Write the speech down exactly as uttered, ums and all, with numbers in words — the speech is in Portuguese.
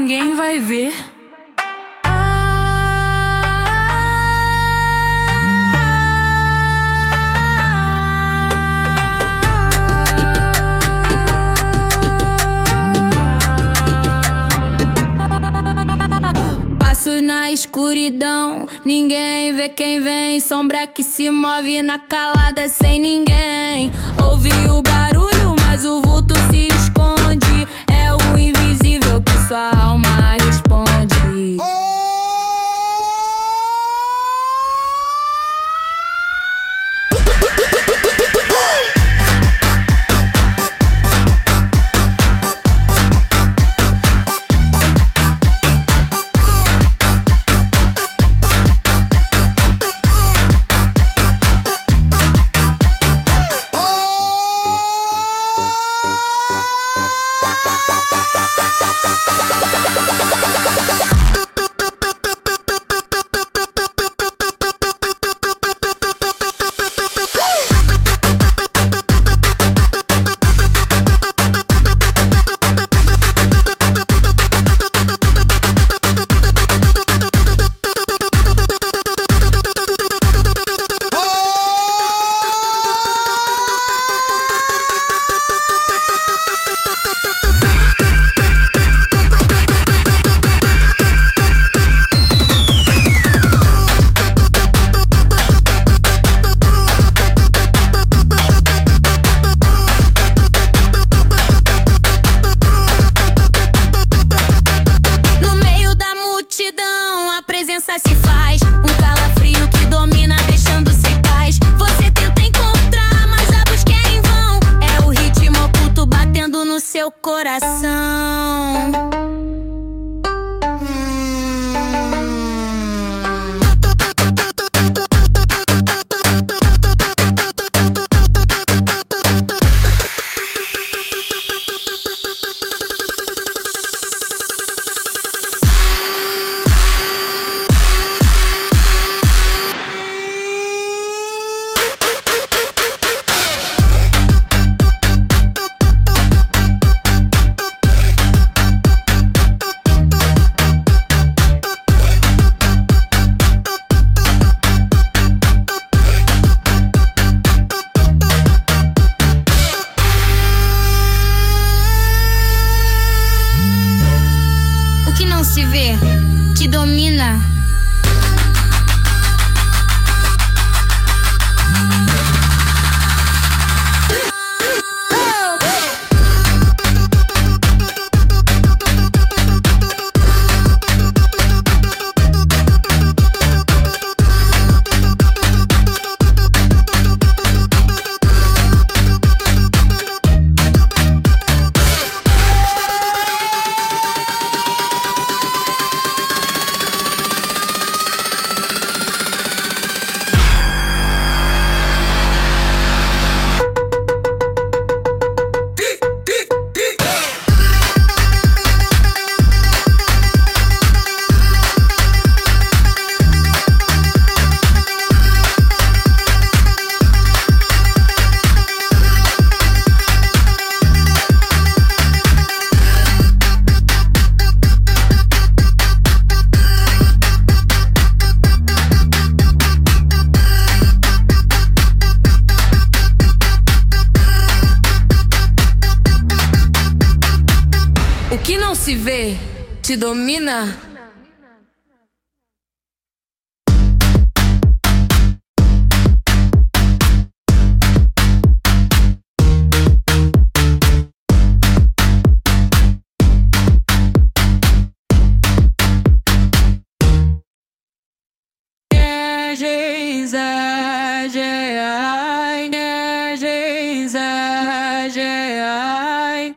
ninguém vai ver. Passo na escuridão, ninguém vê quem vem. Sombra que se move na calada sem ninguém. Ouvi o barulho, mas o vulto se esconde. É o invisível que sua alma responde. Se faz um calafrio que domina, deixando sem paz. Você tenta encontrar, mas a busca é em vão. É o ritmo oculto batendo no seu coração. Se vê, te domina. O que não se vê te domina. Yeah, Jesus.